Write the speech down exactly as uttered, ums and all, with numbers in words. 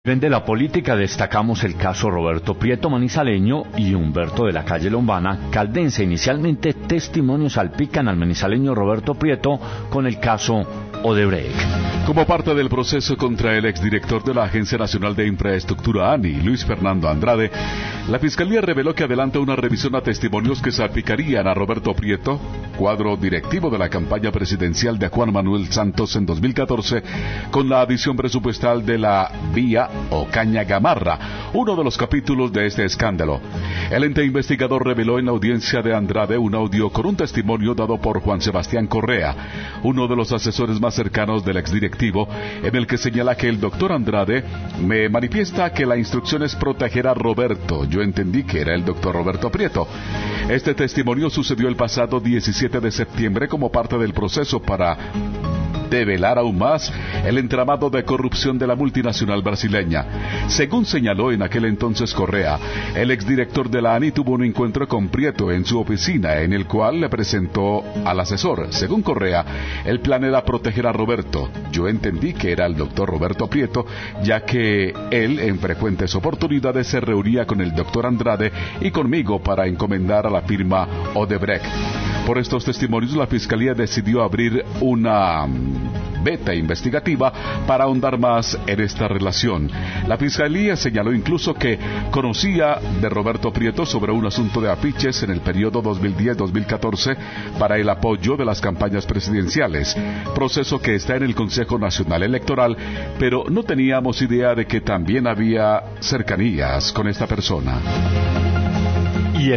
De la política destacamos el caso Roberto Prieto, manizaleño, y Humberto de la calle Lombana, caldense. Inicialmente, testimonios salpican al manizaleño Roberto Prieto con el caso Odebrecht. Como parte del proceso contra el exdirector de la Agencia Nacional de Infraestructura, ANI, Luis Fernando Andrade, la Fiscalía reveló que adelanta una revisión a testimonios que salpicarían a Roberto Prieto, cuadro directivo de la campaña presidencial de Juan Manuel Santos en dos mil catorce, con la adición presupuestal de la vía o Caña Gamarra, uno de los capítulos de este escándalo. El ente investigador reveló en la audiencia de Andrade un audio con un testimonio dado por Juan Sebastián Correa, uno de los asesores más cercanos del exdirectivo, en el que señala que el doctor Andrade me manifiesta que la instrucción es proteger a Roberto. Yo entendí que era el doctor Roberto Prieto. Este testimonio sucedió el pasado diecisiete de septiembre como parte del proceso para develar aún más el entramado de corrupción de la multinacional brasileña. Según señaló en aquel entonces Correa, el exdirector de la ANI tuvo un encuentro con Prieto en su oficina, en el cual le presentó al asesor. Según Correa, el plan era proteger a Roberto. Yo entendí que era el doctor Roberto Prieto, ya que él en frecuentes oportunidades se reunía con el doctor Andrade y conmigo para encomendar a la firma Odebrecht. Por estos testimonios, la Fiscalía decidió abrir una beta investigativa para ahondar más en esta relación. La Fiscalía señaló incluso que conocía de Roberto Prieto sobre un asunto de afiches en el periodo dos mil diez a dos mil catorce para el apoyo de las campañas presidenciales, proceso que está en el Consejo Nacional Electoral, pero no teníamos idea de que también había cercanías con esta persona.